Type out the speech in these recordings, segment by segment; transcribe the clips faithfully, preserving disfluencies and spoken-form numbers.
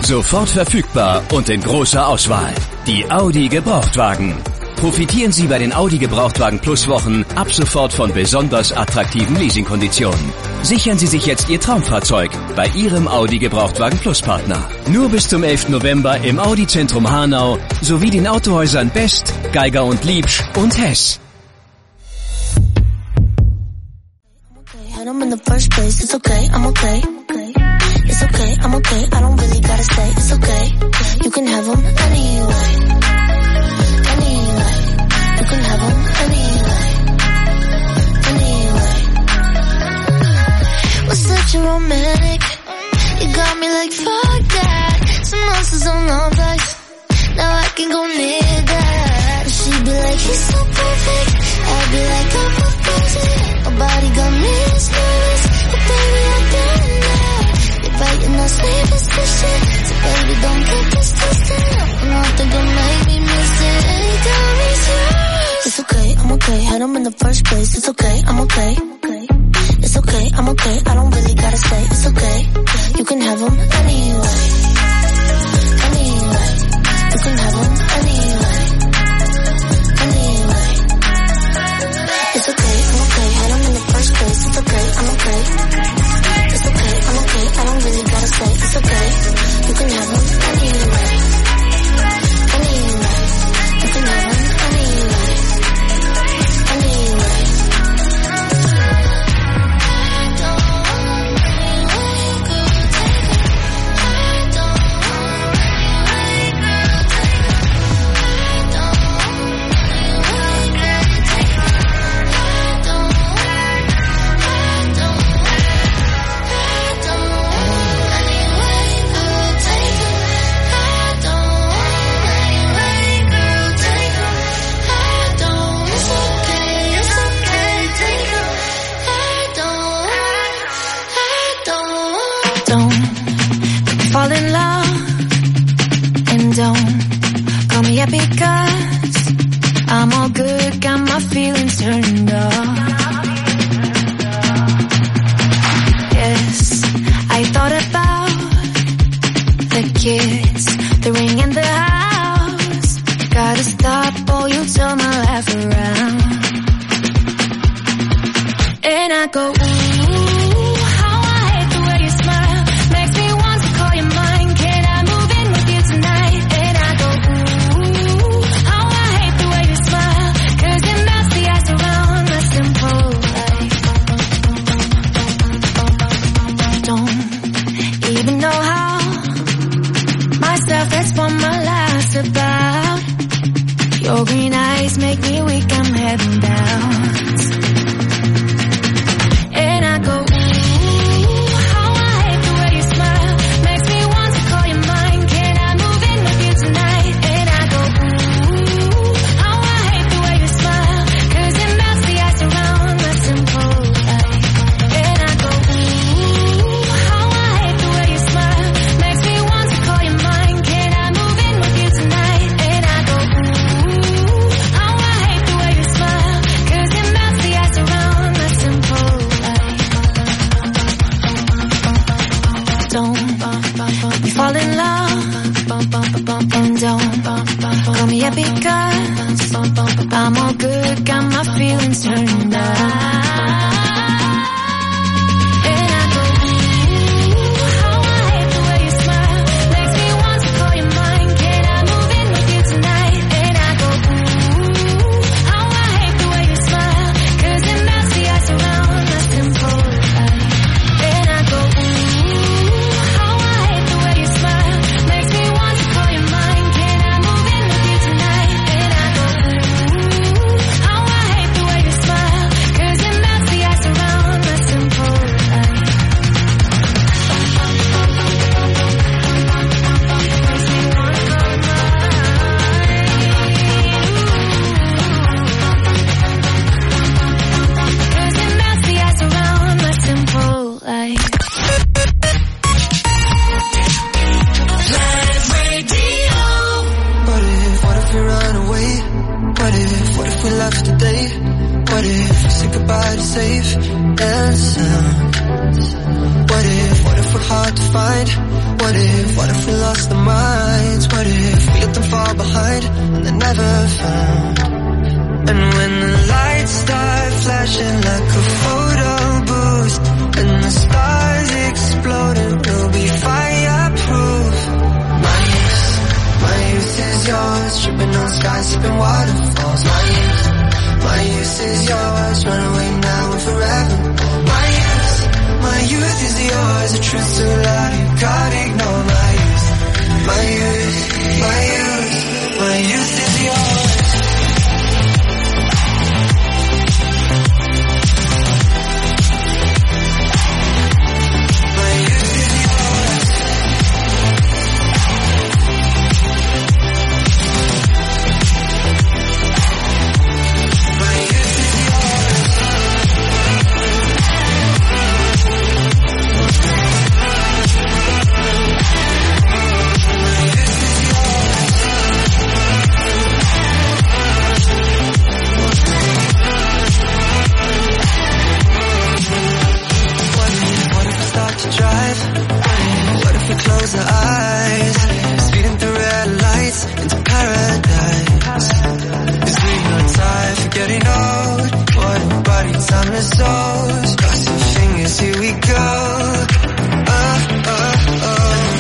Sofort verfügbar und in großer Auswahl. Die Audi Gebrauchtwagen. Profitieren Sie bei den Audi Gebrauchtwagen Plus Wochen ab sofort von besonders attraktiven Leasingkonditionen. Sichern Sie sich jetzt Ihr Traumfahrzeug bei Ihrem Audi Gebrauchtwagen Plus Partner. Nur bis zum elften November im Audi Zentrum Hanau sowie den Autohäusern Best, Geiger und Liebsch und Hess. I'm in the first place, it's okay, I'm okay. It's okay, I'm okay, I don't really gotta stay, it's okay. You can have them anyway. Anyway. You can have them anyway. Anyway. We're such a romantic. You got me like fuck that. Some monsters on our backs. Now I can go near that. She'd be like, he's so perfect. I'd be like, I'm proposing. My body got me nervous, but baby I've been there. You're biting us, leave us pushing. So baby don't get this twisted. I don't think I made me miss it. Ain't got me serious. It's okay, I'm okay. Had them in the first place. It's okay, I'm okay. It's okay, I'm okay. I don't really gotta stay. It's okay. You can have them anyway. Anyway. You can have them anyway. Anyway. It's okay, I'm okay. Had them in the first place. It's okay, I'm okay. It's okay, I'm okay. I don't really gotta stay. It's okay. You can have them anyway. Anyway. You can have them anyway. Anyway. Fall in love and don't call me up because I'm all good, got my feelings turned off. Yes, I thought about the kids, the ring and the house. Gotta stop or you turn my life around. And I go, ooh, how I hate the way you smile. Makes me want to call you mine. Can I move in with you tonight? And I go, ooh, how I hate the way you smile. Cause it melts the ice around my simple life. Don't even know how myself, that's what my life's about. Your green eyes make me weak, I'm heading down. And I go, ooh, how I hate the way you smile. Makes me want to call you mine. Can I move in with you tonight? And I go, ooh, how I hate the way you smile. Cause it melts the ice around my simple life. And I go, ooh, how I hate the way you smile. Makes me want to call you mine. Can I move in with you tonight? And I go, ooh, how I hate the way you smile. Cause it melts the ice around my simple life. Don't you fall in love and don't call me up because I'm all good, got my feelings turned on. And I go, ooh, how I hate the way you smile. Makes me want to call you mine. Can I move in with you tonight? And I go, ooh, how I hate the way you smile. Cause it melts the ice around my simple life. And I go, ooh, how I hate the way you smile. Makes me want to call you mine. Can I move in with you tonight? And I go, ooh, how I hate the way you smile. Cause it melts the ice around my simple life. Cause it melts the ice around my simple life. What if, what if we run away? What if, what if we left today? What if we say goodbye to safe and sound? What if, what if we're hard to find? What if, what if we lost our minds? What if we let them fall behind and they're never found? And when the lights start flashing like a photo boost and the stars exploding, we'll be fireproof. My youth, my youth is yours, tripping on skies, sipping waterfalls. My youth, my youth is yours, run away now and forever. My youth, my youth is yours, the truth so loud you can't ignore. My youth, my youth, my youth, my youth is yours. Close our eyes, speeding through red lights into paradise. Cause we got time for getting old. What a body, time is ours. Cross your fingers, here we go. Oh, oh, oh.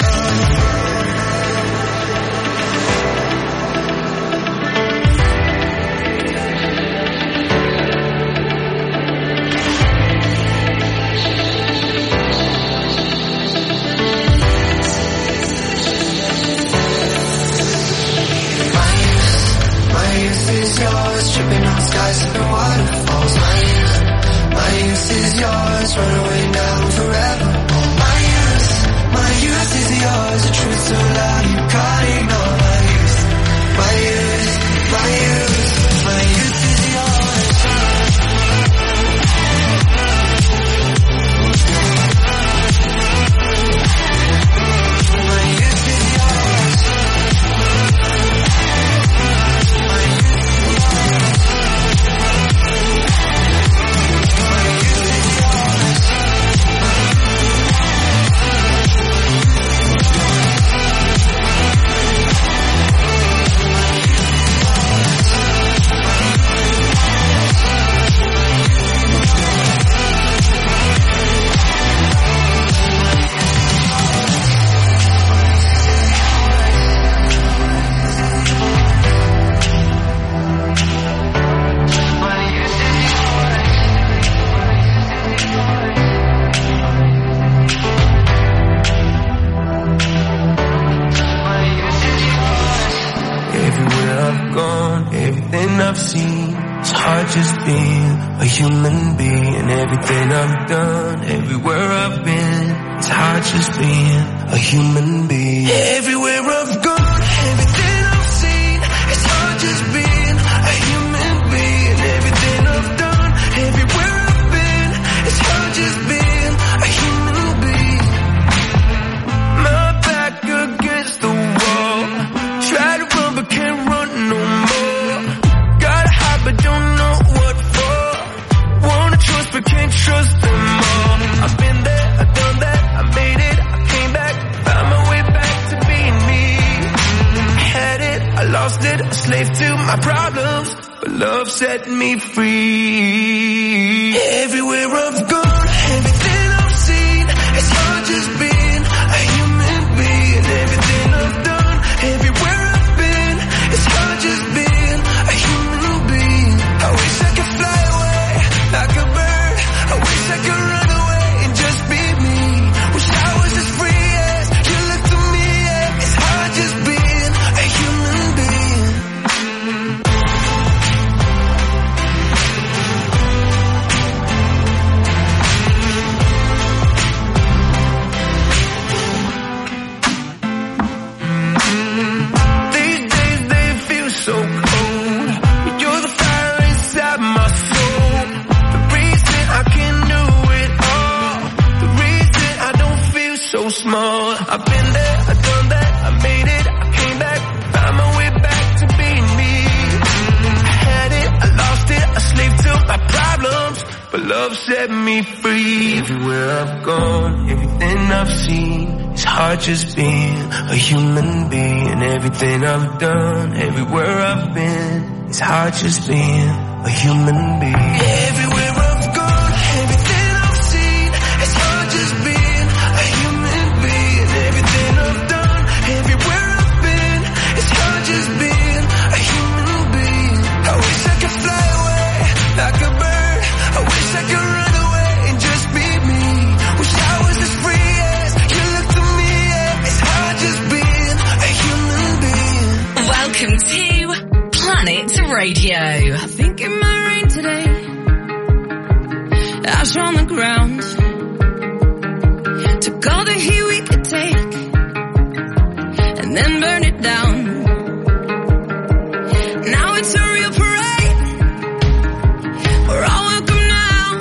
Yours, tripping on skies, sipping waterfalls. My youth, my youth is yours, run away now and forever. My youth, my youth is yours, the truth so loud you can't ignore. My youth, my youth, my youth, my youth is yours. My youth is yours. I've seen, it's hard just being a human being. Everything I've done, everywhere I've been, it's hard just being a human being. Everywhere I've gone, everything I've seen, it's hard just being a human being. Everything I've done, everywhere I've been, it's hard just being a human being. My back against the wall, try to run but can't run no more. But don't know what for. Wanna trust but can't trust them all. I've been there, I've done that, I made it, I came back, found my way back to being me. I had it, I lost it, a slave to my problems, but love set me free. Everywhere I've gone, everything I've seen, it's hard just being a human being. Everything I've done, everywhere I've been, it's hard just being a human being. I wish I could fly away like a bird. I wish I could run away and just be me. Wish I was as free as you look to me. Yeah. It's hard just being a human being. These days they feel so cold. You're the fire inside my soul. The reason I can do it all. The reason I don't feel so small. I've been there, I've done that, I made it, I came back, found my way back to being me. I had it, I lost it, a slave to my problems, but love set me free. Everywhere I've gone, everything I've seen, It's hard just being a human being. Everything I've done, everywhere I've been. It's hard just being a human being. Everywhere I've gone, everything I've seen. It's hard just being a human being. Everything I've done, everywhere I've been. It's hard just being a human being. I wish I could fly away like a bird. I wish I could run away and just be me. Wish I was as free as you look to me. Yeah. It's hard just being a human being. Welcome to Planet Radio. I think it might rain today. Ash on the ground. Took all the heat we could take and then burned it down. Now it's a real parade. We're all welcome now.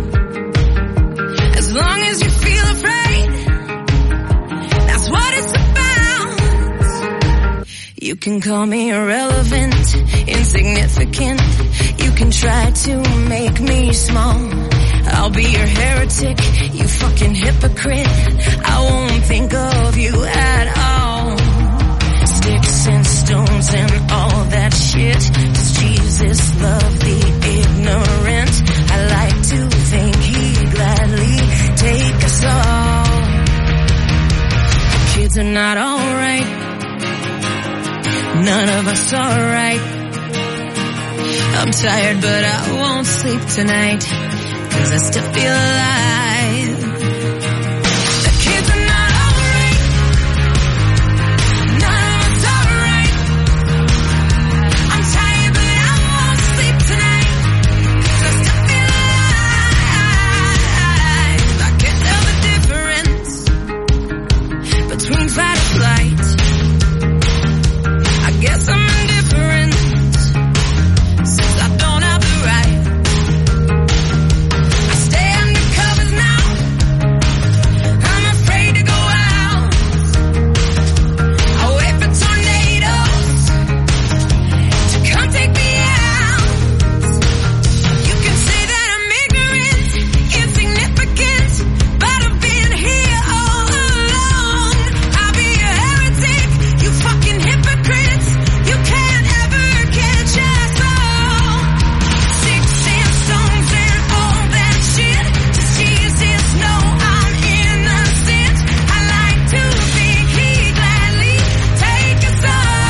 As long as you feel afraid, that's what it's about. You can call me irrelevant, insignificant. You can try to make me small. I'll be your heretic, you fucking hypocrite. I won't think of you at all. Sticks and stones and all that shit. Does Jesus love the ignorant? I like to think he'd gladly take us all. Kids are not alright. None of us are right. I'm tired but I won't sleep tonight, 'cause I still feel alive. The kids are not alright. None of us are right. I'm tired but I won't sleep tonight, 'cause I still feel alive. I can't tell the difference between fight or flight. I guess I'm indifferent, since I don't have the right. I stay under covers now. I'm afraid to go out. I wait for tornadoes to come take me out. You can say that I'm ignorant, insignificant, but I've been here all along. I'll be a heretic, you fucking hypocrites. You can't ever catch us all. Sticks and stones and all that shit. Does Jesus know I'm innocent? I like to think he'd gladly take us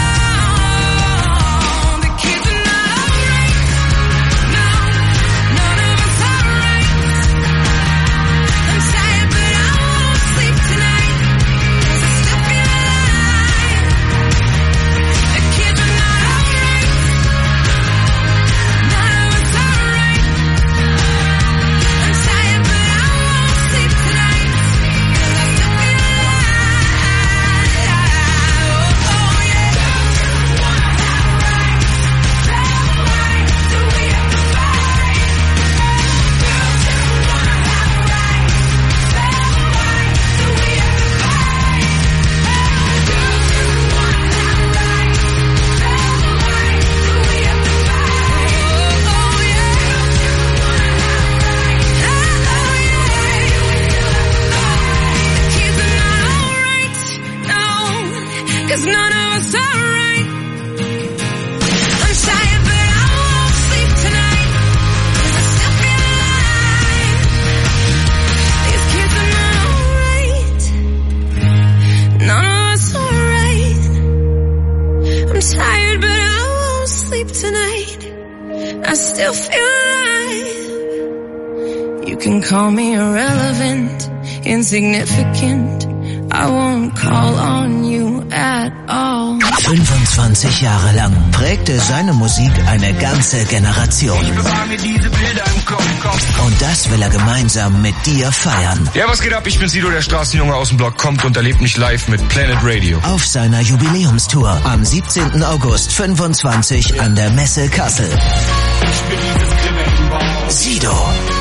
all. The kids are not alright. No, none of us are right. I'm tired but I won't sleep tonight, 'cause I still feel alive. The kids are not alright. None of us are right. I'm tired but I won't sleep tonight, 'cause I still feel alive. Oh, oh yeah. Do we have to fight? Do we have to Cause none of us are right. I'm tired but I won't sleep tonight, 'cause I still feel alive. These kids are not alright. None of us are right. I'm tired but I won't sleep tonight. I still feel alive. You can call me irrelevant, insignificant. I won't call on you at all. fünfundzwanzig Jahre lang prägte seine Musik eine ganze Generation. Und das will er gemeinsam mit dir feiern. Ja, was geht ab? Ich bin Sido, der Straßenjunge aus dem Block, kommt und erlebt mich live mit Planet Radio. Auf seiner Jubiläumstour am siebzehnten August fünfundzwanzig an der Messe Kassel. Sido.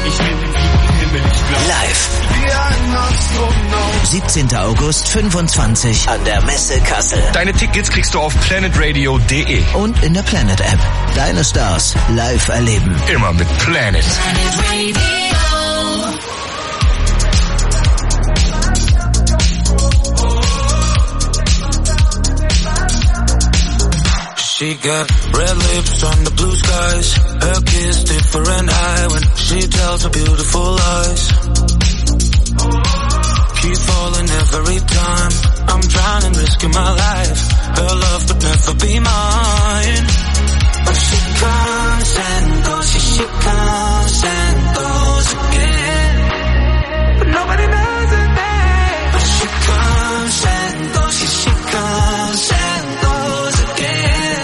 Live. siebzehnten August fünfundzwanzig an der Messe Kassel. Deine Tickets kriegst du auf planetradio punkt de. Und in der Planet App. Deine Stars live erleben. Immer mit Planet. Oh She got red lips on the blue skies. Her kiss different eye when she tells her beautiful lies. Keep falling every time. I'm drowning, risking my life. Her love could never be mine. But she comes and goes, she, she comes and goes again. But nobody knows her name. But she comes and goes, she, she comes and goes again.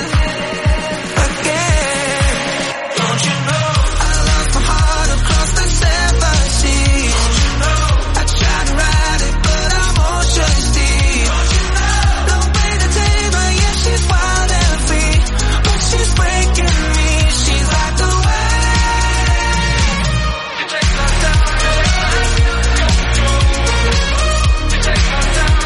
Again. Don't you know I lost my heart across the seven seas. Don't you know I tried to ride it but I'm ocean deep. Don't you know no way to tame her, yeah she's wild and free. But she's breaking me, she's like the wave. You take my time, you take my time.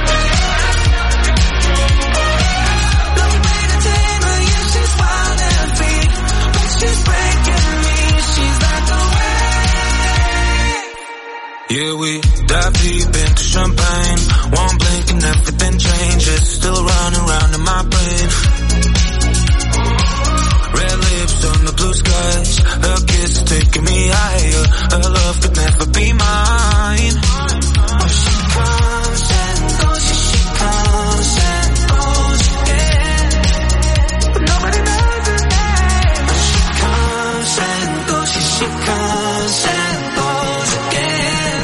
No way to tame her, yeah she's wild and free. But she's breaking me, she's like the wave. Yeah, we dive deep into champagne. One blink and everything changes. Still running round in my brain. Red lips on the blue skies. Her kiss is taking me higher. Her love could never be mine. But she comes and goes, yeah, she comes and goes again. But nobody knows her name. But she comes and goes, yeah, she comes and goes again.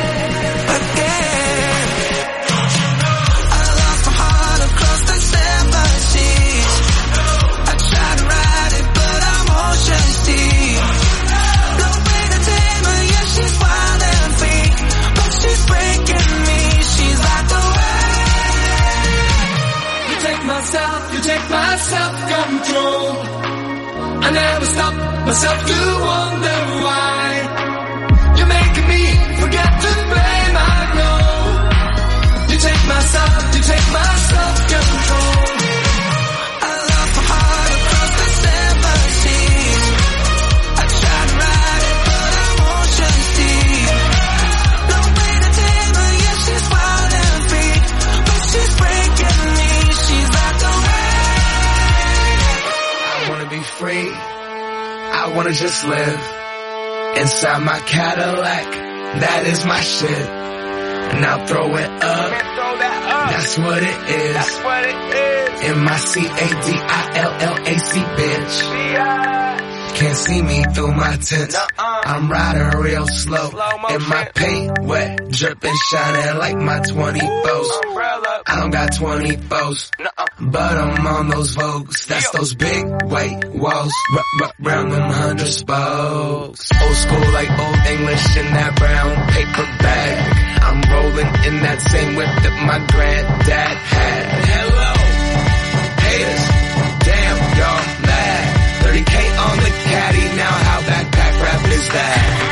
Again. I lost my heart across the seven seas. I tried to ride it but I'm ocean deep. No way to tame her, yeah she's wild and free. But she's breaking me, she's like the wave. You take my self, you take my self-control. I never stop myself to wonder why. You're making me forget to blame, I know. You take my self, you take my self-control. I lost my heart across the seven seas. I tried to ride it but I'm ocean deep. No way to tame her, yeah she's wild and free. But she's breaking me, she's like the wave. I wanna be free. I wanna just live inside my Cadillac. That is my shit. And I'll throw it up. That's what it is. That's what it is. M I C A D I L L A C, bitch. Can't see me through my tents. I'm riding real slow. And my paint wet, dripping, shining like my twenty-fours. I don't got twenty-fours, but I'm on those Vogues. That's those big white walls, r- r- round them hundred spokes. Old school like old English in that brown paper bag. I'm rolling in that same whip that my granddad had. Hello, haters, damn y'all mad. thirty K on the caddy, now how backpack rap is that?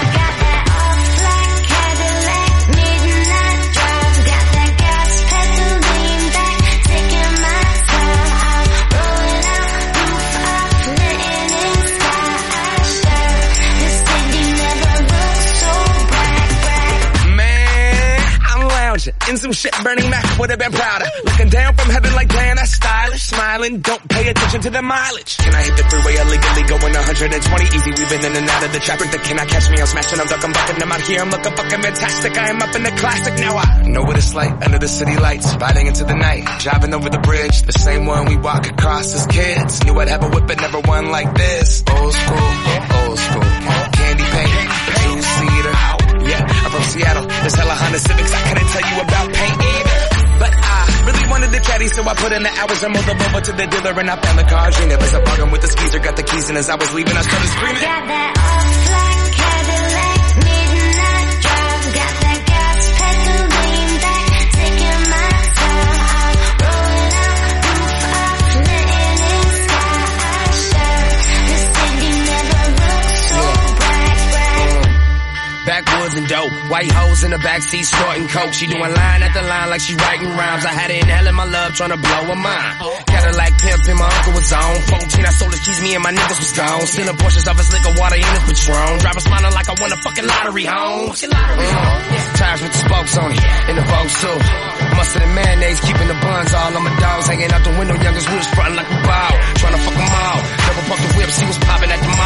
In some shit, Bernie Mac would have been prouder. Looking down from heaven like, damn, that's stylish. Smiling, don't pay attention to the mileage. Can I hit the freeway illegally going one hundred twenty? Easy, we've been in and out of the traffic. That cannot catch me, I'm smashing, I'm ducking, bucking. I'm out here, I'm looking fucking fantastic. I am up in the classic, now I know what it's like under the city lights. Riding into the night, driving over the bridge. The same one we walk across as kids. Knew I'd have a whip, but never one like this. Old school, old school. Candy paint, two-seater. Yeah, I'm from Seattle, there's hella Honda Civics, I couldn't tell you about paint either. But I really wanted the caddy, so I put in the hours and moved them over to the dealer and I found the car. Dream it was a bargain with the skeezer, got the keys, and as I was leaving I started screaming. Got that off-black Cadillac, midnight drive, got that gas pedal lean back, taking my time, I'm rolling out, roof up, letting in sky, I shine, the city never looks so bright, bright. Backwoods and dope, white hoes in the backseat snorting coke. She doing line after line like she writing rhymes. I had it in hell in my love trying to blow her mind. Cadillac pimpin', my uncle was on. fourteen, I sold his keys, me and my niggas was gone. Stealing portions of his liquor, water in his Patron. Driver smiling like I won a fucking lottery home. Mm. Tires with the spokes on it, in the Vogue too. Mustard and mayonnaise, keeping the buns all on my dogs. Hanging out the window, youngest we was frontin' like we ball. Trying to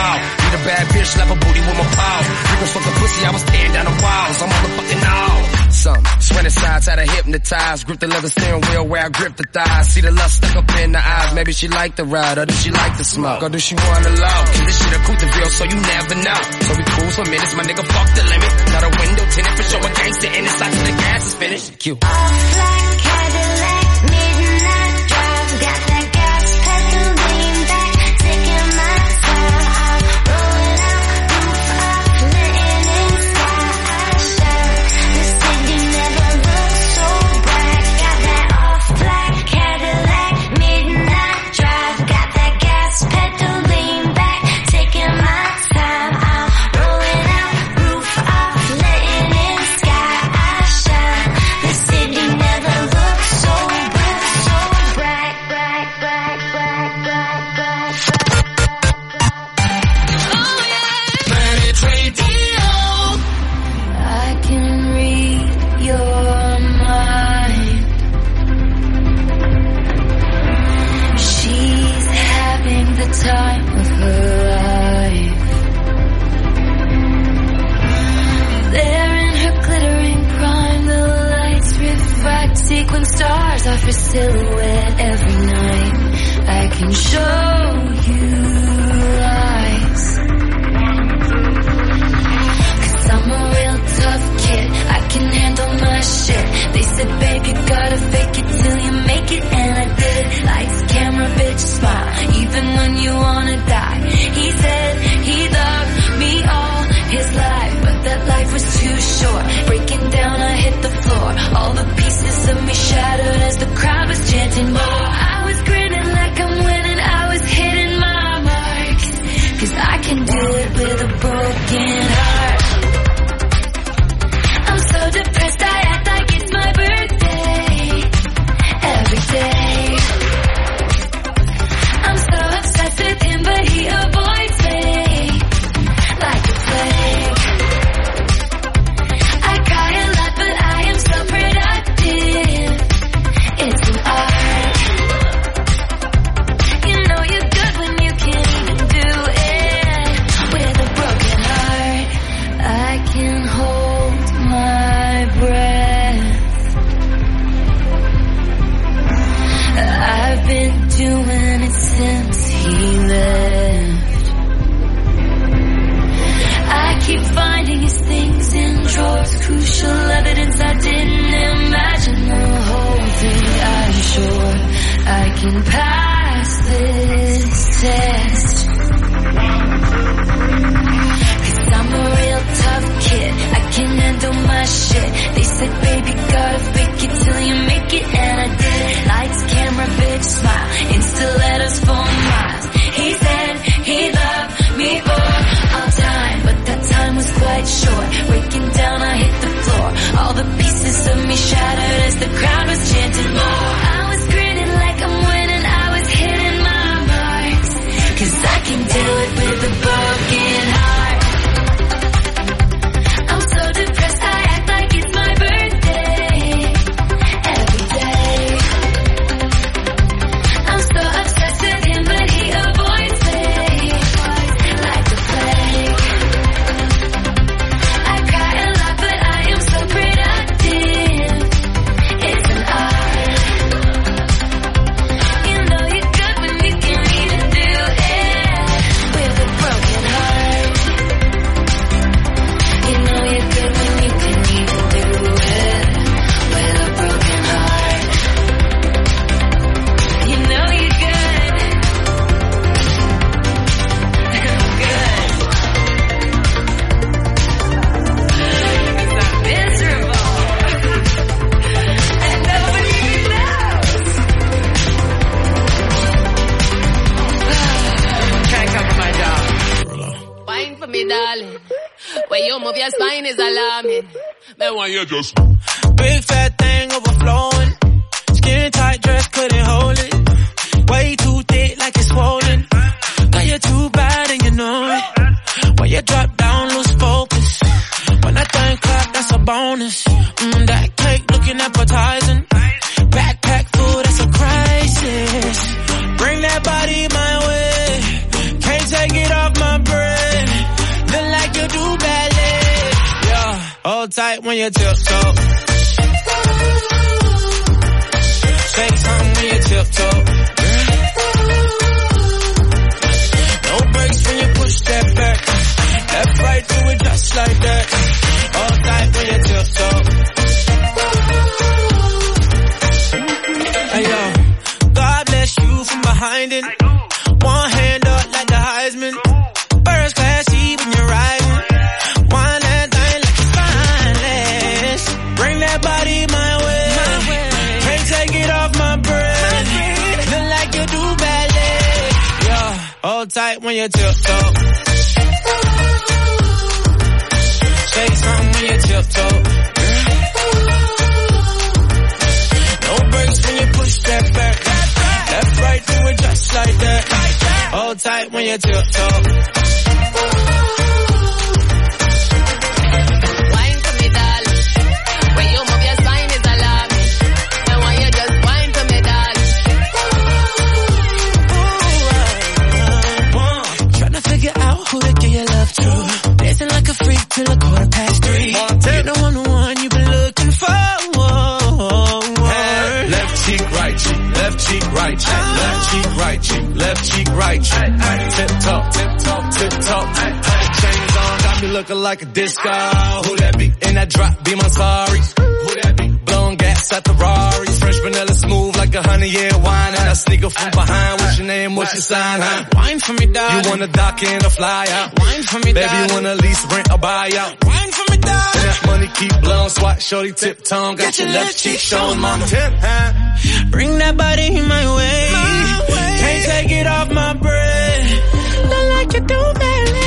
ball. Need a bad bitch, slap a booty with my paw. Freaking fucking pussy, I was tearing down the walls. I'm motherfucking all. Some swing sides, had her hypnotized. Grip the leather steering wheel where I grip the thighs. See the lust stuck up in the eyes. Maybe she like the ride, or does she like the smoke? Or does she want to love? Cause this shit a Couteville, so you never know. So we cruise for minutes, my nigga fuck the limit. Not a window tinted for showing gangster in the side till the gas is finished. Q. Off like Cadillac, midnight drive. Got that gas pedal lean back, taking my time. I'm rolling out, roof up, letting in sky shine. The city never looks so bright. Got that off black Cadillac, midnight drive. Got that gas pedal lean back, taking my time. I'm rolling out, roof up, letting in sky shine. The city never looks so bright, so bright, bright, bright, bright, bright, bright, bright. Oh yeah, Planet Radio. I can read your mind. She's having the time of her life. There in her glittering prime, the lights reflect sequin stars off her silhouette every night. I can show you lies. Cause I'm a real tough kid, I can handle my shit. They said, babe, you gotta fake it till you make it, and I did. Lights, camera, bitch, smile, even when you wanna die. He said he loved me all his life, but that life was too short. Breaking down, I hit the floor. All the pieces of me shattered as the crowd was chanting more. I was grinning like I'm winning, I was hitting my marks. Cause I can do it with a broken heart. I'm so depressed, I act like it's my birthday. Every day I'm so obsessed with him, but he avoids me like a plague. I cry a lot, but I am so productive. It's an art. You know you're good when you can't even do it with a broken heart. I can hold my breath. I've been doing it since he left. I keep finding his things in drawers, crucial evidence I didn't imagine. The whole thing, I'm sure I can pass this test. Cause I'm a real tough kid, I can handle my shit. They said, baby, gotta fake it till you make it, and I did. Lights, camera, bitch, smile, insta letters for miles. He said he loved me for all time, but that time was quite short. Breaking down, I hit the floor. All the pieces of me shattered as the crowd was chanting more. I was grinning like I'm winning, I was hitting my marks. Cause I can do it with a broken heart. I'm so depressed, I act like it's my birthday. Every day I'm so obsessed with him, but he avoids me like a plague. I cry a lot, but I am so productive. It's an art. You know you're good when you can't even do it with a broken heart. You know you're good when you can't even do it with a broken heart. You know you're good. Good. Cause I'm miserable. And nobody knows. Can't come for my dog. Wine for me, darling. When you move your spine is alarming. Me want you just Big fat thing overflowing. Skin tight dress couldn't hold it. Way too thick like it's swollen. Got you too bad and you know it. When you drop down, lose focus. When that thing clap, that's a bonus. Mm, that cake looking appetizing. Backpack full, that's a crisis. Bring that body my way. Can't take it off my brain. when you tiptoe. Say something when you tiptoe. No brakes when you push that back. Left, right, do it just like that. All tight when you tiptoe. Hey yo, God bless you from behind it. One hand up like the Heisman. First class seat when you're riding. One that thing like it's finest. Bring that body my way. Can't take it off my breath. Look like you do ballet. Yeah, hold tight when you tiptoe. Say something when you tiptoe. No brakes when you push that back. Left, right, do it just like that. Hold tight when you tiptoe. Wine for me, darling. When you move your spine is alarming. And when you just wine for me, darling. Tryna figure out who to give your love to. Dancing like a freak till a quarter past three. You're the one, the one you've been looking for. Left cheek, right cheek, left cheek, right cheek, left cheek, right cheek, left cheek, right cheek. Tip top, tip top, tip top. Chains on, got me looking like a disco. Who that be? In that drop, be my sorry. Who that be? Blowing gas at the Rari. Fresh vanilla smooth like a honey year wine. And I sneak up from behind. What's your name? What's your sign? Huh? Wine for me, darling. You wanna dock in or fly out? Wine for me, darling. Baby, you wanna lease, rent or buy out? Wine for me, darling. And that money keep blowing, swat, shorty, tip tongue. Got, got your left cheek showing, mama. Tip, huh? Bring that body my way. my way. Can't take it off my breath. Look like you do, baby.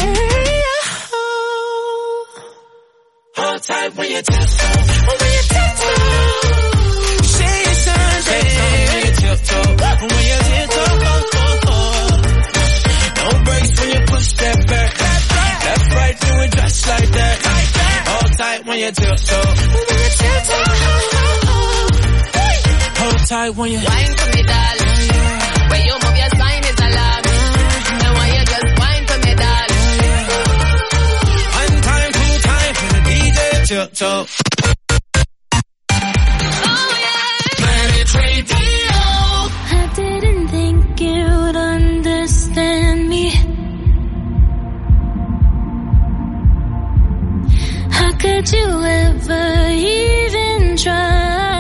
Hold tight when you tiptoe. When you tiptoe. Say your son, say something when you tiptoe. When you tiptoe. No brakes when you push that back. Left, right, do it just like that. Hold tight when you tiptoe. When you tiptoe. Hold tight when you wine for me, darling. When you move your spine is alarming. And when you just wine for me, darling. One time, two time for the D J. Tiptoe. Oh yeah, Planet Radio. I didn't think you'd understand me. How could you ever even try?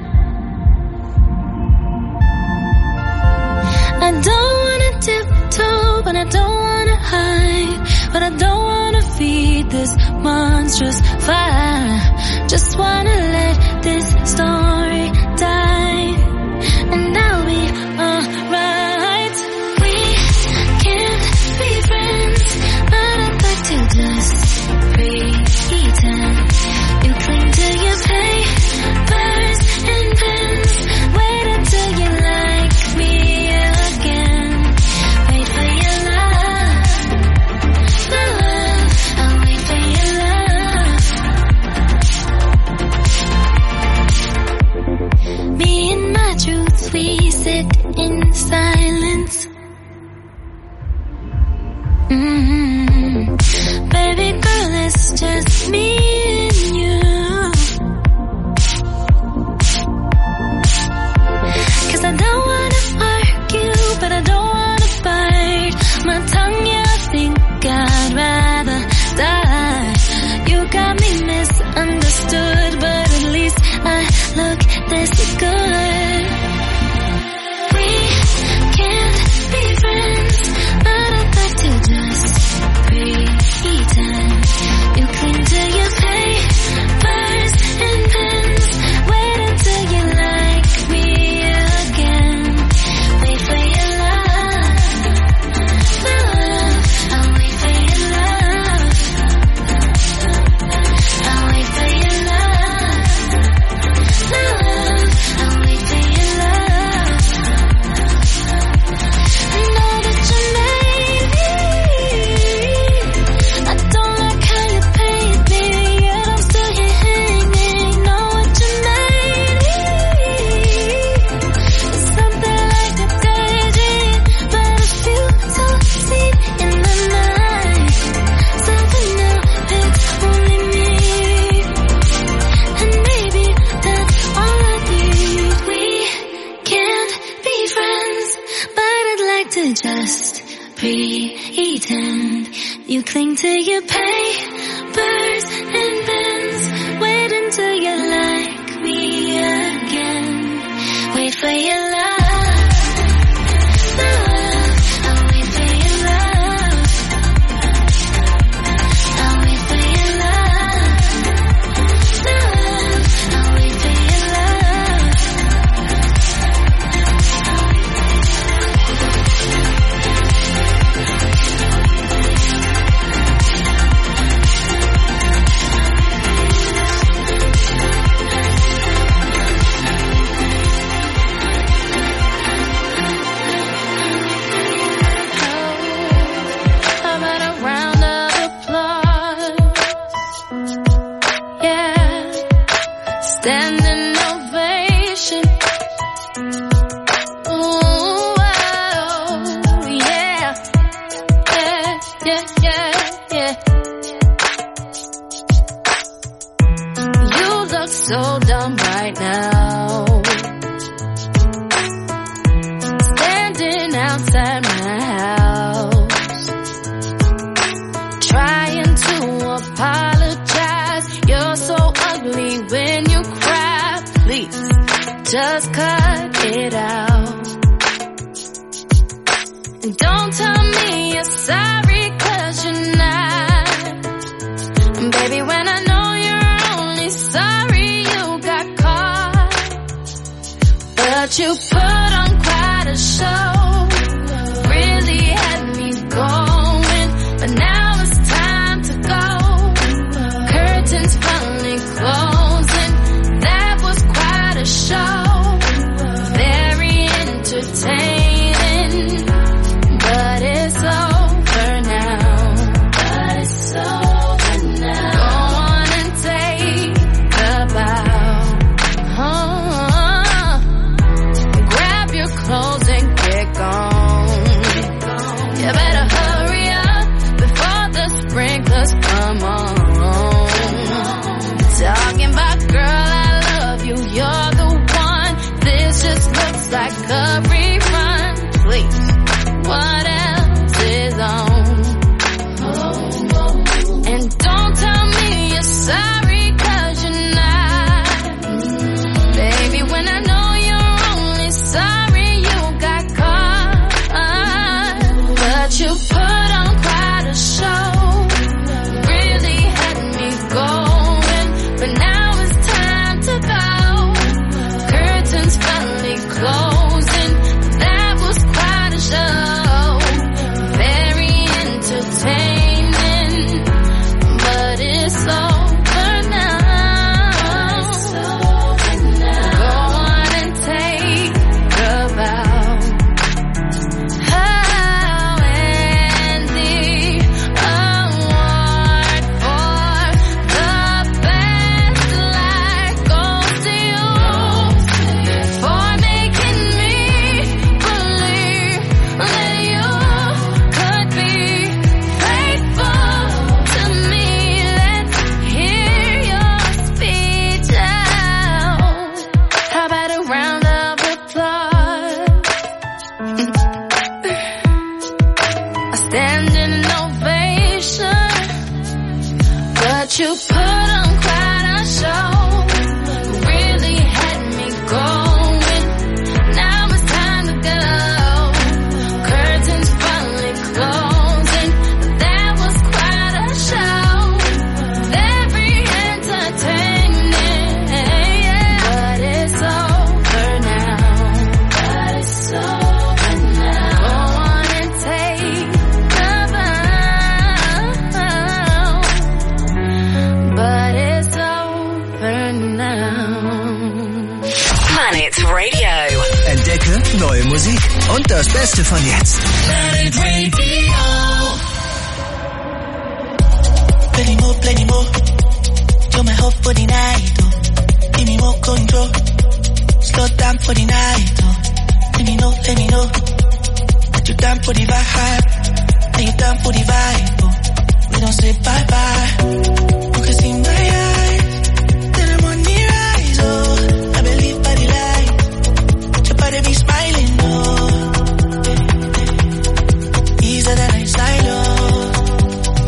I don't wanna tiptoe, but I don't wanna hide. But I don't wanna feed this monstrous fire. Just wanna let this story die, and I'll be alright. We can't be friends, but I'd like to just pretend. You cling to your papers and pens. Wait until you like me again. Wait for your love, my love. I'll wait for your love. Me and my truth, we sit in silence. Mm-hmm. Baby girl, it's just me and you. 'Cause I don't wanna argue, but I don't wanna bite my tongue, yeah, I think I'd rather die. You got me misunderstood, but at least I look this good. We can't be friends, but I'd like to just pretend. You cling to your pain. You cling to your papers and pens. Wait until you like me again. Wait for your love. I'll wait for your love. I'll wait for your love. I'll wait for your love. How about a round of applause? Yeah, standing ovation. Ooh, oh, yeah, yeah, yeah, yeah, yeah. You look so dumb right now, standing outside my house, trying to apologize. You're so ugly when you cry. Please, just cut it out. And don't tell me you're sorry, 'cause you're not. And baby, when I know you're only sorry you got caught, but you put on quite a show, really had me going, but now it's time to go. Curtains finally closing, that was quite a show, very entertaining, but it's over now. But it's over now. Go on and take a bow. Oh, grab your clothes and get gone. You better hurry up before the sprinklers come on. Talking about, girl, I love you, you're the one. This just looks like a rerun. Please, what else is on? And don't tell me you're sorry, 'cause you're not. Baby, when I know you're only sorry you got caught, but you put on quite a show, really had me going, but now it's time to go. Curtains finally closing, that was quite a show, very entertaining, but it's over now. Go on and take a bow. Oh, and the award for the best life goes to you, for making me believe that you could be faithful to me. Let's hear your speech out. How about a round of applause? A standing ovation, but you put on quite a show, really had me going, now it's time to go. Curtains finally closing, that was quite a show, very entertaining, but it's over now. But it's over now. Go on and take a bow, but it's over now. Planet Radio. Entdecke neue Musik und das Beste von jetzt. Planet Radio. Plenty more, plenty more. You're my hope for the night, oh. Give me more control. Slow down for the night, oh. Let me know, let me know. That you're down for the vibe. That you're down for the vibe, oh. We don't say bye-bye. You can see my eyes. Then I'm on the rise, oh. I believe by the light. Your body be smiling, oh. Easier than I silo.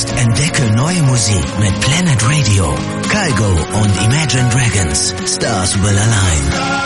Jetzt entdecke neue Musik mit Planet Radio, Kygo und Imagine Dragons. Stars Will Align.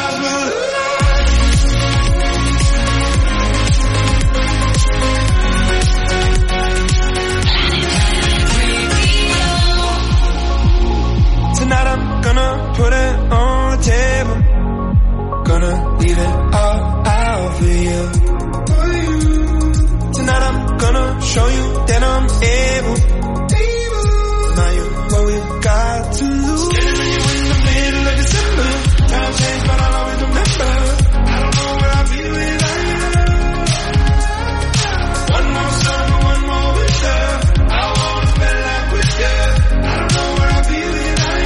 Tonight I'm gonna put it on the table. Gonna leave it all out for you. Tonight I'm gonna show you that I'm able. Now you what we got to lose. Standing with you in the middle of December. Time changed, but I'll always remember. I don't know where I'll be without you. One more summer, one more winter. I wanna spend life with you. I don't know where I'll be without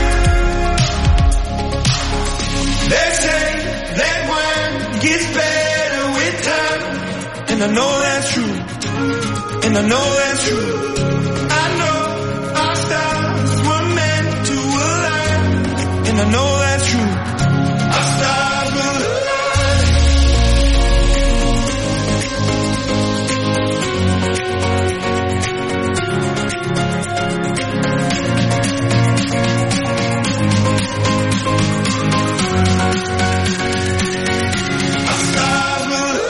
you. They say that wine gets better with time, and I know that's true. And I know that's true. I know our stars were meant to align. And I know that's true. Our stars will align. Our stars will align.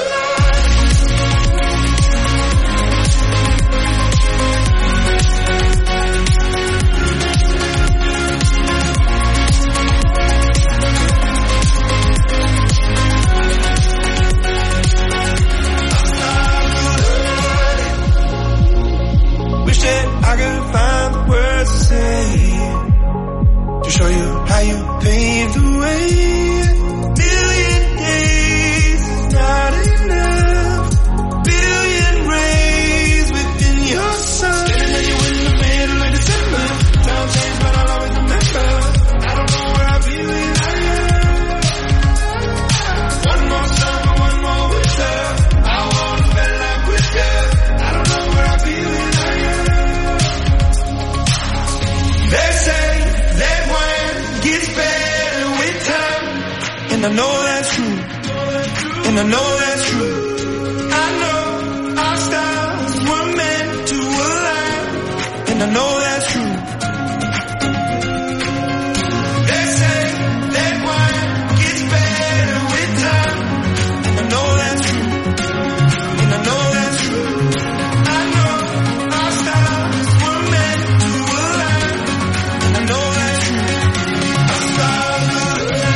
I could find the words to say to show you how you paved the way. Million days is not enough. Billion rays within your sun. Standing at you in the middle of December. Time changed, but I'll always remember. I don't know where I'll be without you. One more summer, one more winter. I wanna spend life with you. I don't know where I'll be without you. They say that wine gets better with time. And I know that's true. And I know that's true. I know our stars were meant to align. And I know that's true. They say that wine gets better with time. And I know that's true. And I know that's true. I know our stars were meant to align. And I know that's true. Our stars will align.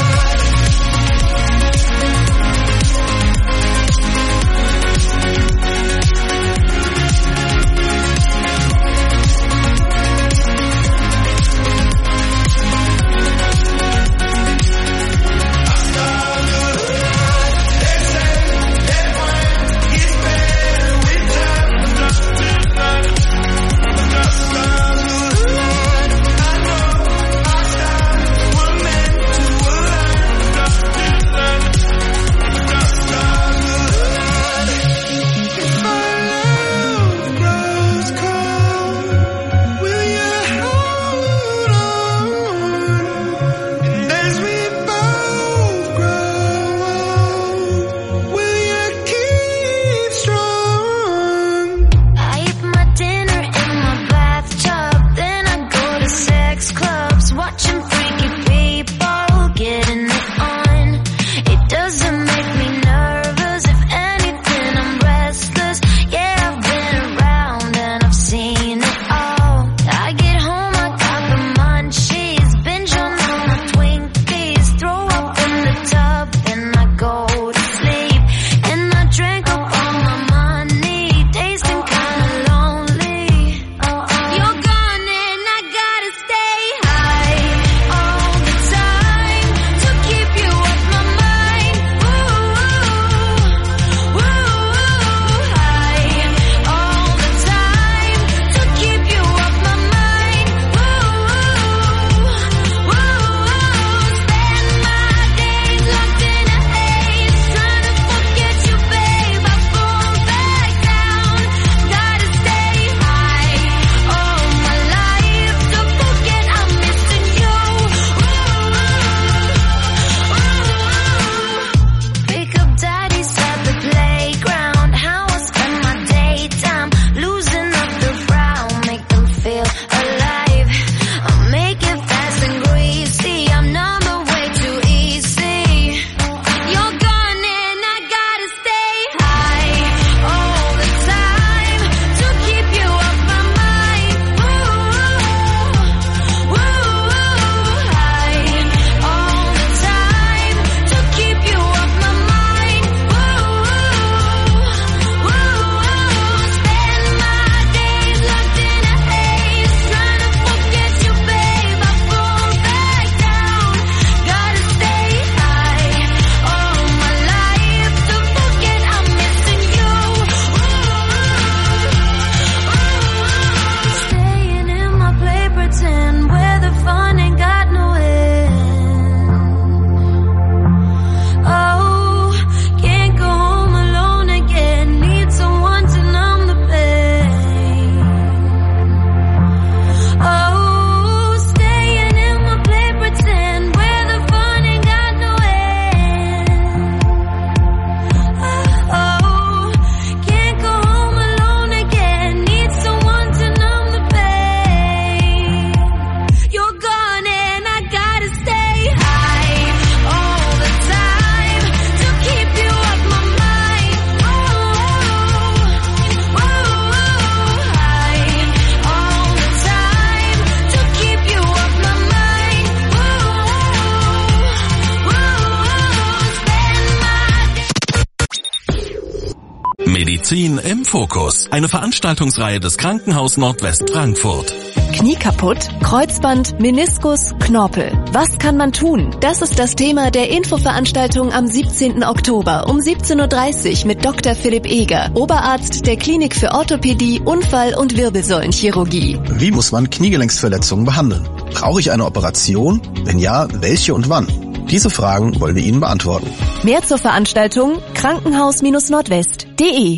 Medizin im Fokus. Eine Veranstaltungsreihe des Krankenhaus Nordwest Frankfurt. Knie kaputt? Kreuzband, Meniskus, Knorpel. Was kann man tun? Das ist das Thema der Infoveranstaltung am siebzehnten Oktober um siebzehn Uhr dreißig mit Doktor Philipp Eger, Oberarzt der Klinik für Orthopädie, Unfall- und Wirbelsäulenchirurgie. Wie muss man Kniegelenksverletzungen behandeln? Brauche ich eine Operation? Wenn ja, welche und wann? Diese Fragen wollen wir Ihnen beantworten. Mehr zur Veranstaltung krankenhaus nordwest punkt de.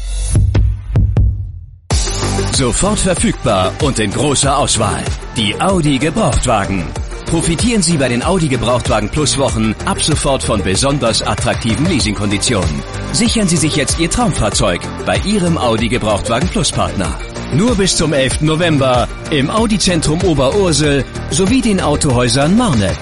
Sofort verfügbar und in großer Auswahl. Die Audi Gebrauchtwagen. Profitieren Sie bei den Audi Gebrauchtwagen Plus Wochen ab sofort von besonders attraktiven Leasingkonditionen. Sichern Sie sich jetzt Ihr Traumfahrzeug bei Ihrem Audi Gebrauchtwagen Plus Partner. Nur bis zum elften November im Audi Zentrum Oberursel sowie den Autohäusern Marnet.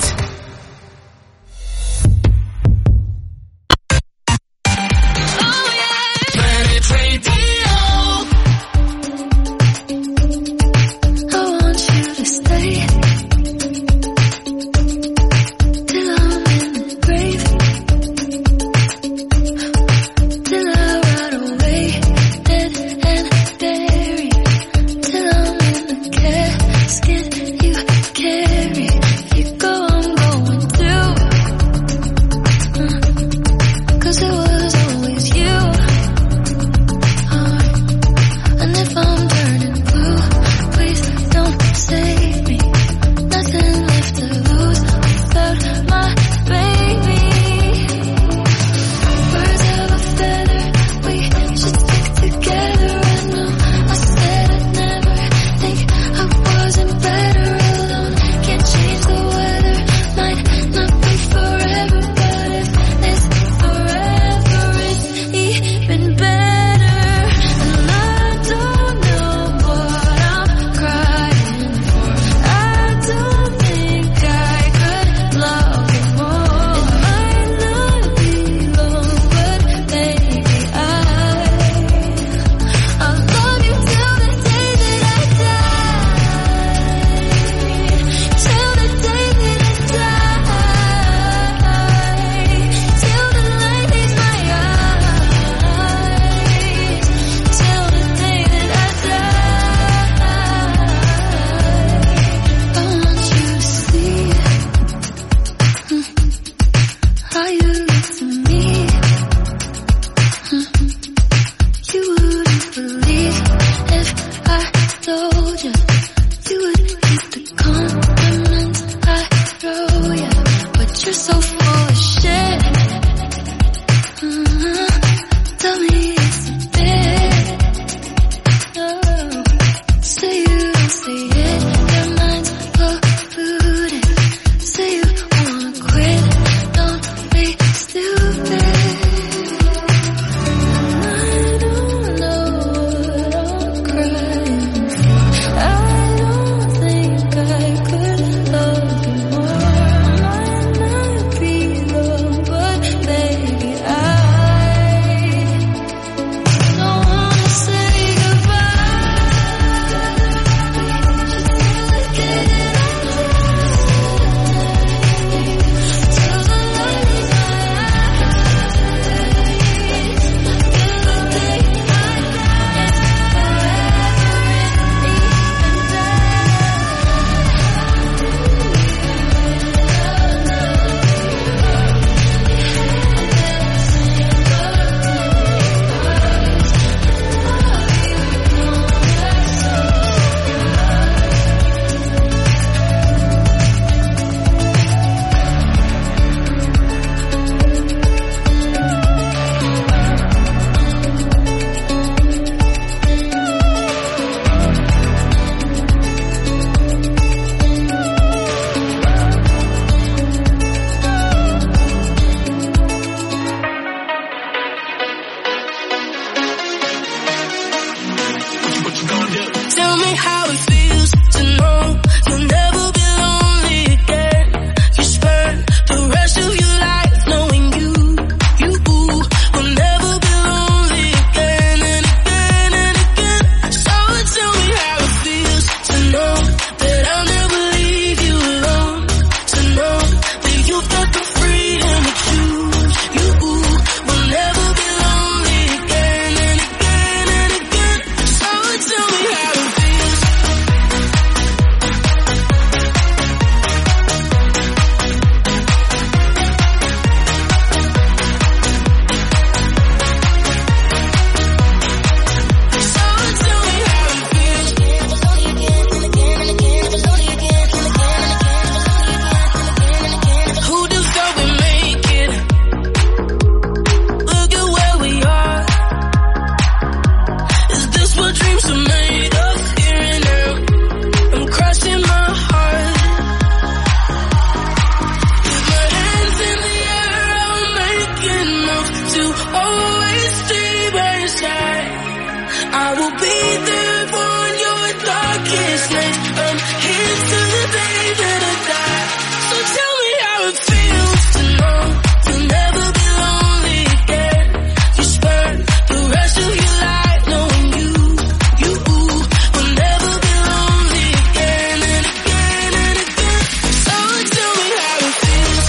will be there for your darkest night. I'm here till the day that I die. So tell me how it feels to know you'll never be lonely again. You spend the rest of your life knowing you, you will never be lonely again and again and again. So tell me how it feels.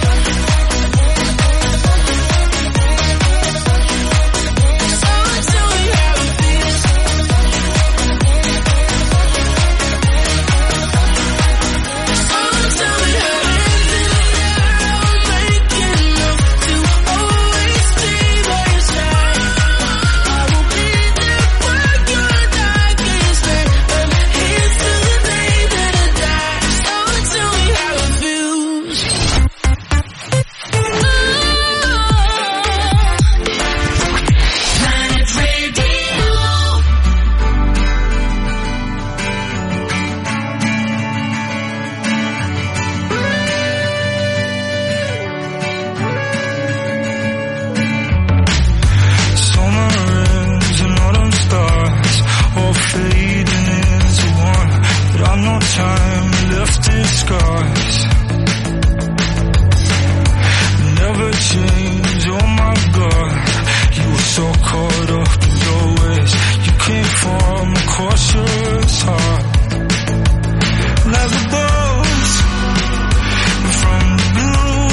So tell me how it feels. So tell me how it feels. Making enough to always stay by your side. I will be there for your darkest night. I'm here till the day that I die. So tell me how it feels. Planet Radio. Summer winds and autumn stars all fading into one, but I've no time left in scars. Never change, oh my God. You were so caught up in your ways. You came from a cautious heart. Like a boat from the blue.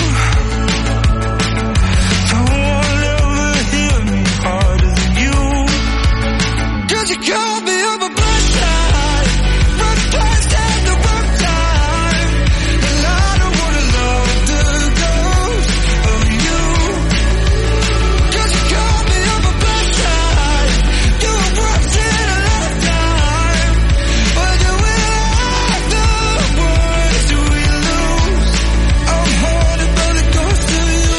No one ever hit me harder than you. 'Cause you called me up a bus time, rough past at the rough time, and I don't wanna love the ghost of you. 'Cause you called me up a bus time, you were once in a lifetime, but do we like the ones do we lose? I'm haunted by the ghost of you.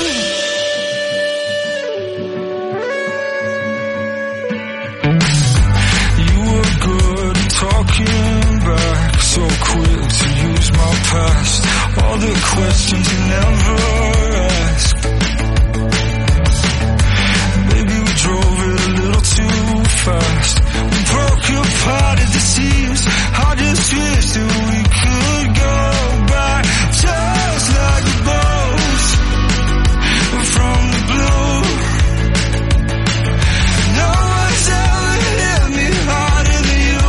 You were good at talking back, so quick to use my past. All the questions you never asked. Maybe we drove it a little too fast. We broke apart at the seams. I just wish that we could go back, just like a boat from the blue. No one's ever hit me harder than you.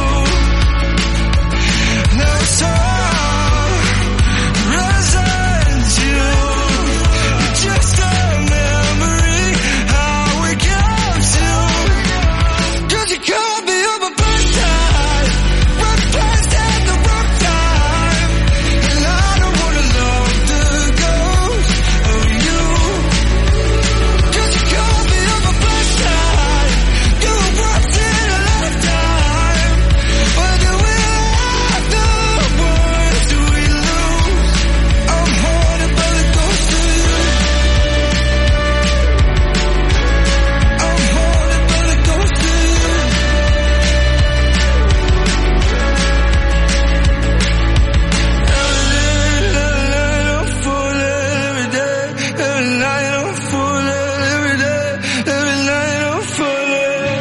No song resents you. You're just a memory, how we got to. 'Cause you called me up a bus time, rough past at the rough time, and I don't wanna love the ghost of you. 'Cause you called me up a bus time, you were once in a lifetime, but do we like the ones do we lose? I'm haunted by the ghost of you. I'm haunted by the ghost of you. Every night I'm falling, every day, every night I'm falling.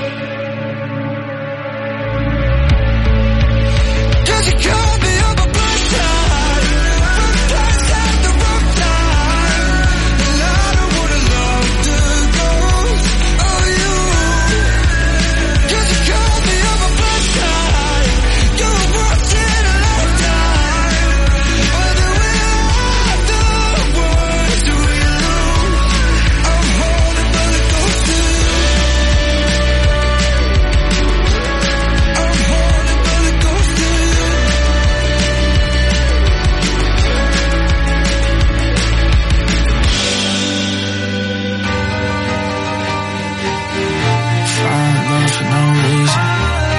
'Cause you called me up a bus time, rough past at the rough time, and I don't wanna love the ghost of you. 'Cause you called me up a bus time, you were once in a lifetime, but do we like the ones do we lose? I'm haunted by the ghost of you. I'm haunted by the ghost of you. Find love for no reason.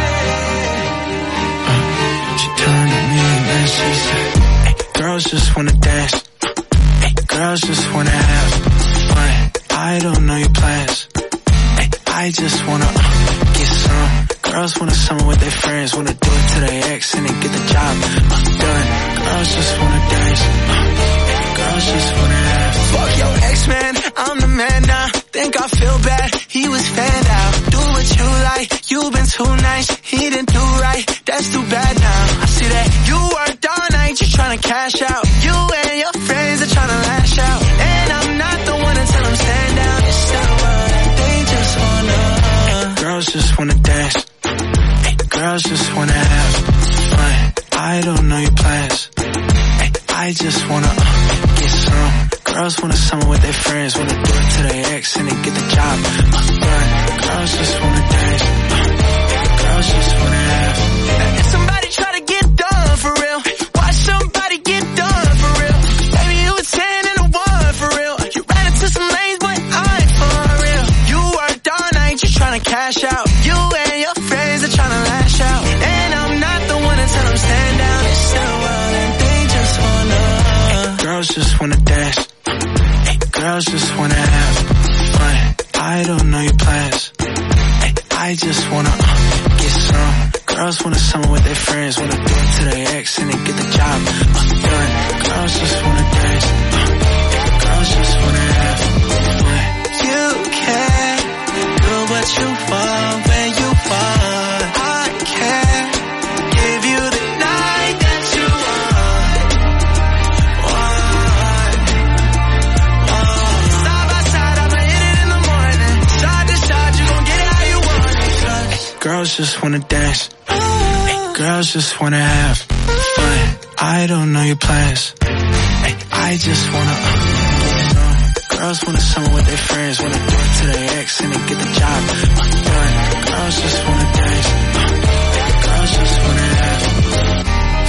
Uh, she turned to me and then she said, hey, girls just wanna dance. Hey, girls just wanna have fun. I don't know your plans. Hey, I just wanna uh, get some. Girls wanna summer with their friends, wanna do it to their ex and then get the job uh, done. Girls just wanna dance. Uh, hey, girls just wanna have fun. Fuck your ex, man, I'm the man now. Think I feel bad, he was fanned out. Do what you like, you've been too nice. nights, he didn't do right, that's too bad now. I see that you worked all night, you're trying to cash out. You and your friends are trying to lash out. And I'm not the one to tell them stand down. It's not what they just wanna. Girls just wanna dance. Hey, girls just wanna have fun. I don't know your plans. Hey, I just wanna uh, get some. Girls wanna summer with their friends, wanna do it to their ex and then get the job uh, done. Girls just wanna dance. Uh, girls just wanna have. If somebody try to get done for real, watch somebody get done for real. Baby, you a ten and a one for real. You ran into some lanes, but I ain't for real. You worked all night, you tryna cash out. You and your friends are tryna lash out. And I'm not the one to tell them stand down. It's their world and they just wanna. Hey, girls just wanna dance. Hey, girls just wanna have fun. I don't know your plans. Hey, I just wanna uh, get some. Girls wanna summer with their friends, wanna do it to their ex and then get the job uh, done. Girls just wanna dance. Uh, girls just wanna have fun. You can do what you want when you want. I can give you the night that you want. Want, want. Side by side, I'ma hit it in the morning. Side to side, you gon' get it how you want it. Girls just wanna dance. Hey, girls just wanna have fun. I don't know your plans. Hey, I just wanna uh, get some. Girls wanna summer with their friends, wanna do it to their ex and then get the job uh, done. Girls just wanna dance. Uh, girls just wanna have fun.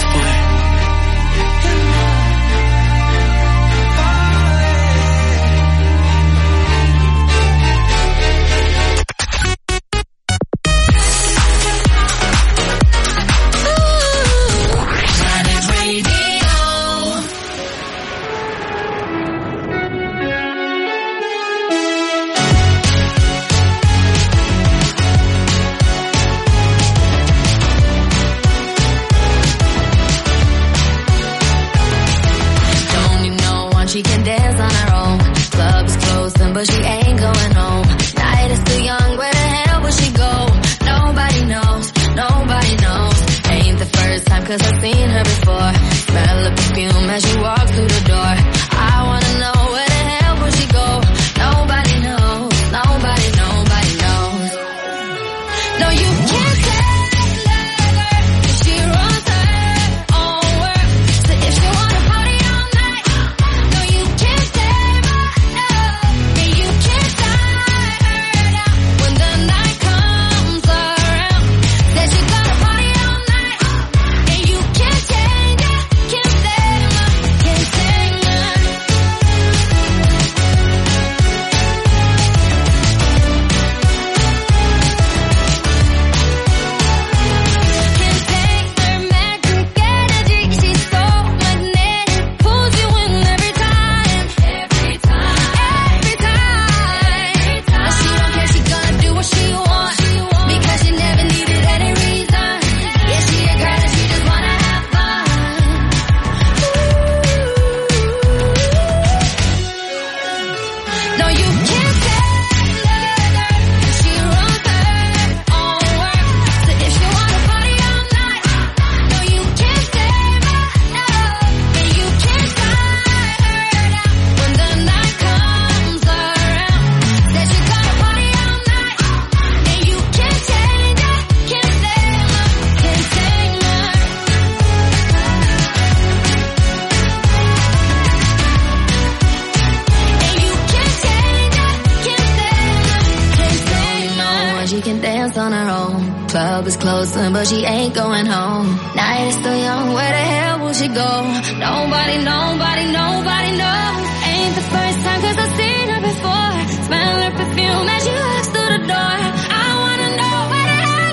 She can dance on her own. Club is closing, but she ain't going home. Night is still young, where the hell will she go? Nobody knows, nobody knows. Ain't the first time, cause I've seen her before. Smell of perfume as she walks through the door. I wanna know, where the hell will she go? Nobody knows, nobody, nobody knows. No, you can't tell her if she runs her own world. So if she wanna party all night, no, you can't save her, no. And you can't tie her down when the night comes around. Said she gotta party all night, and you can't change her, can't save her, can't save her. Can't take her magic energy, she's so magnetic, pulls you in every time, every time, every time. And she don't care, she gonna do what she want, because she never needed any reason. Yeah, she a girl and she just wanna have fun. No, you can't tell her if she runs her own world. So if she wanna party all night, no, you can't save her, no. And you can't tie her down when the night comes around. Said she gotta party all night, and you can't change her, can't save her, can't save her. And you can't change her, can't save her, can't save her. She can dance on her own. Club is closing, but she ain't going home. Night is still young, where the hell will she go? Nobody, nobody